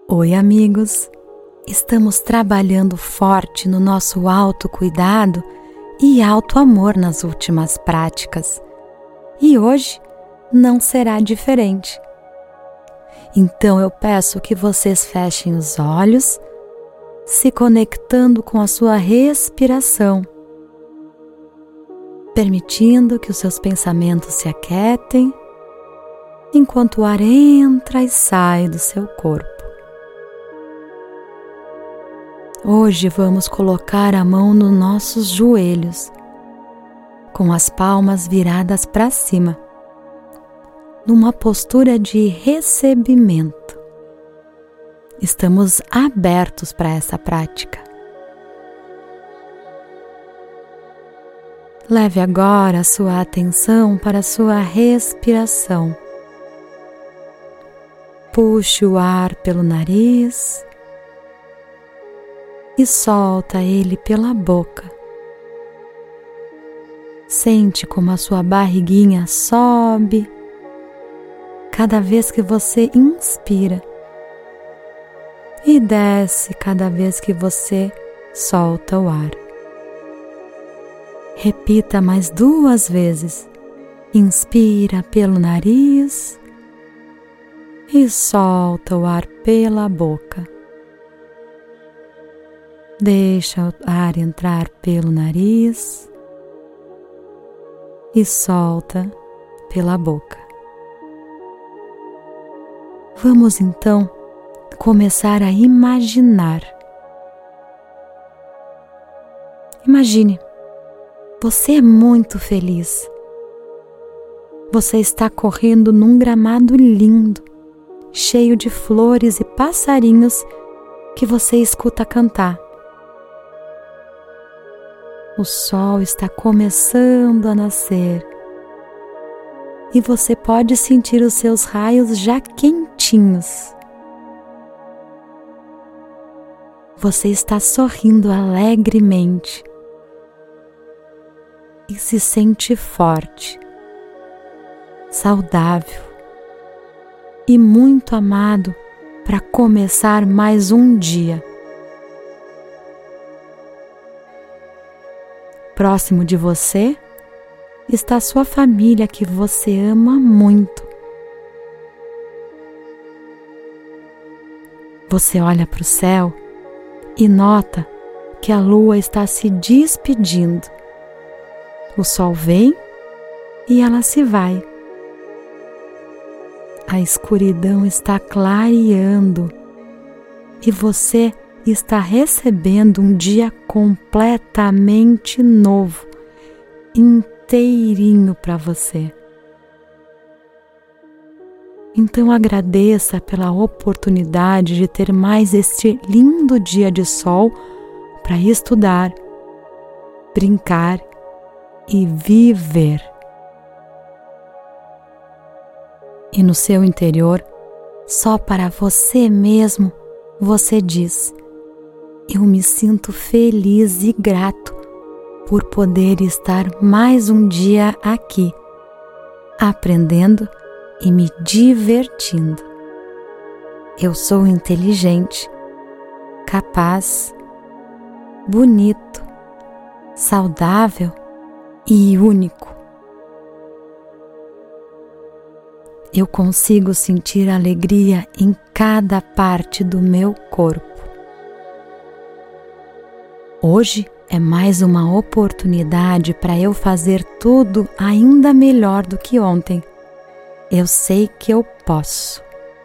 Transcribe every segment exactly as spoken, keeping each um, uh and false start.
Oi, amigos! Estamos trabalhando forte no nosso autocuidado e autoamor nas últimas práticas. E hoje não será diferente. Então eu peço que vocês fechem os olhos, se conectando com a sua respiração, permitindo que os seus pensamentos se aquietem, enquanto o ar entra e sai do seu corpo. Hoje vamos colocar a mão nos nossos joelhos, com as palmas viradas para cima, numa postura de recebimento. Estamos abertos para essa prática. Leve agora a sua atenção para a sua respiração. Puxe o ar pelo nariz e solta ele pela boca. Sente como a sua barriguinha sobe cada vez que você inspira e desce cada vez que você solta o ar. Repita mais duas vezes. Inspira pelo nariz e solta o ar pela boca. Deixa o ar entrar pelo nariz e solta pela boca. Vamos então começar a imaginar. Imagine, você é muito feliz. Você está correndo num gramado lindo, cheio de flores e passarinhos que você escuta cantar. O sol está começando a nascer e você pode sentir os seus raios já quentinhos. Você está sorrindo alegremente e se sente forte, saudável e muito amado para começar mais um dia. Próximo de você está sua família que você ama muito. Você olha para o céu e nota que a lua está se despedindo. O sol vem e ela se vai. A escuridão está clareando e você está recebendo um dia completamente novo, inteirinho para você. Então agradeça pela oportunidade de ter mais este lindo dia de sol para estudar, brincar e viver. E no seu interior, só para você mesmo, você diz: eu me sinto feliz e grato por poder estar mais um dia aqui, aprendendo e me divertindo. Eu sou inteligente, capaz, bonito, saudável e único. Eu consigo sentir alegria em cada parte do meu corpo. Hoje é mais uma oportunidade para eu fazer tudo ainda melhor do que ontem. Eu sei que eu posso.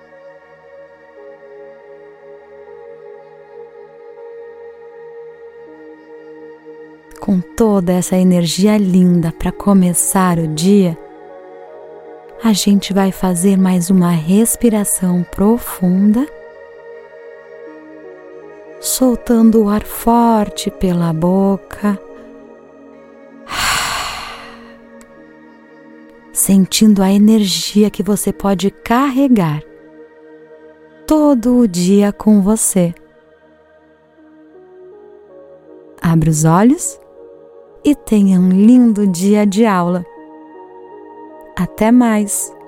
Com toda essa energia linda para começar o dia, a gente vai fazer mais uma respiração profunda, soltando o ar forte pela boca, sentindo a energia que você pode carregar todo o dia com você. Abre os olhos e tenha um lindo dia de aula. Até mais!